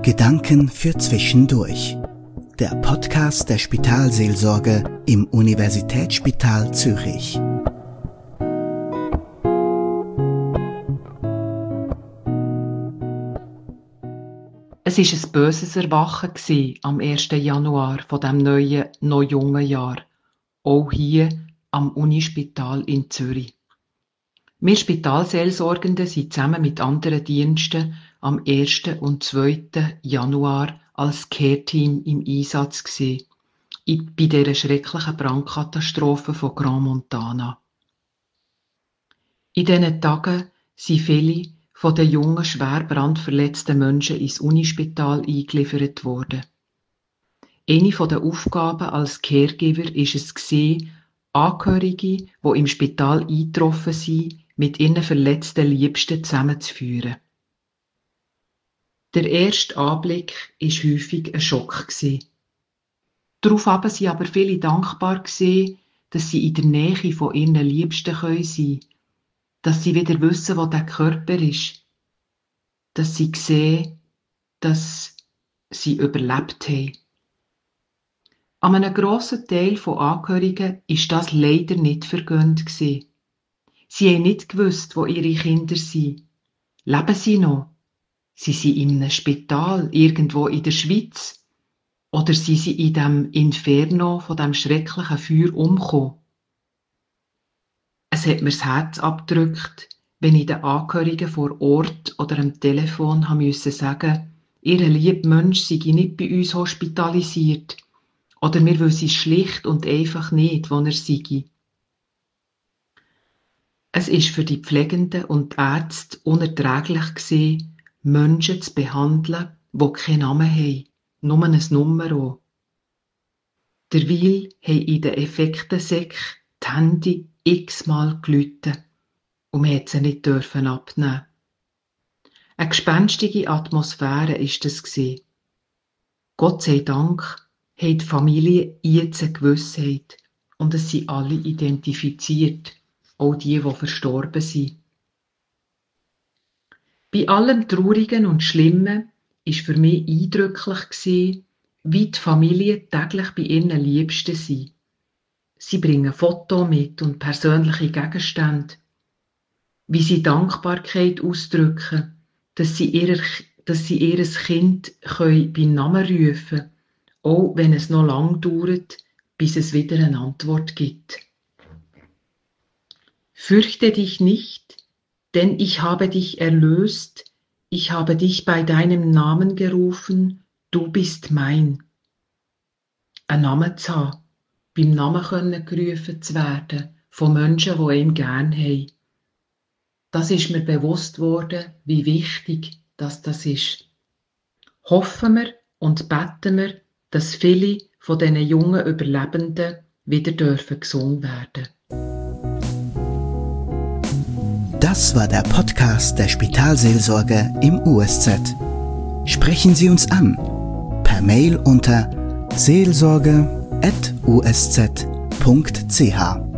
Gedanken für Zwischendurch. Der Podcast der Spitalseelsorge im Universitätsspital Zürich. Es war ein böses Erwachen am 1. Januar von dem neuen, noch jungen Jahr. Auch hier am Unispital in Zürich. Wir Spitalseelsorgenden waren zusammen mit anderen Diensten am 1. und 2. Januar als Care-Team im Einsatz bei dieser schrecklichen Brandkatastrophe von Grand Montana. In diesen Tagen sind viele von den jungen, schwer brandverletzten Menschen ins Unispital eingeliefert worden. Eine der Aufgaben als Caregiver war es, Angehörige, die im Spital eingetroffen sind, mit ihren verletzten Liebsten zusammenzuführen. Der erste Anblick war häufig ein Schock. Daraufhin waren aber viele dankbar, dass sie in der Nähe von ihren Liebsten sein können, dass sie wieder wissen, wo der Körper ist, dass sie sehen, dass sie überlebt haben. An einem grossen Teil von Angehörigen war das leider nicht vergönnt. Sie haben nicht gewusst, wo ihre Kinder sind. Leben sie noch? Sie sind in einem Spital, irgendwo in der Schweiz? Oder sind sie in dem Inferno von dem schrecklichen Feuer umgekommen? Es hat mir das Herz abgedrückt, wenn ich den Angehörigen vor Ort oder am Telefon sagen musste, ihr lieber Mensch sei nicht bei uns hospitalisiert. Oder wir wissen schlicht und einfach nicht, wo er sei. Es war für die Pflegenden und die Ärzte unerträglich, Menschen zu behandeln, die keinen Namen haben, nur ein Nummer. Derweil haben in den Effektensäcken die Hände x-mal geläutet und man durfte sie nicht abnehmen. Eine gespenstige Atmosphäre war das. Gott sei Dank haben die Familie jetzt eine Gewissheit und es sind alle identifiziert, auch die verstorben sind. Bei allem Traurigen und Schlimmen war für mich eindrücklich, wie die Familie täglich bei ihren Liebsten sind. Sie bringen Fotos mit und persönliche Gegenstände. Wie sie Dankbarkeit ausdrücken, dass sie ihr Kind beim Namen rufen können, auch wenn es noch lang dauert, bis es wieder eine Antwort gibt. Fürchte dich nicht, denn ich habe dich erlöst, ich habe dich bei deinem Namen gerufen, du bist mein. Einen Namen zu haben, beim Namen gerufen zu werden, von Menschen, die ihn gern haben. Das ist mir bewusst worden, wie wichtig das ist. Hoffen wir und beten wir, dass viele von diesen jungen Überlebenden wieder gesund werden. Das war der Podcast der Spitalseelsorge im USZ. Sprechen Sie uns an per Mail unter seelsorge@usz.ch.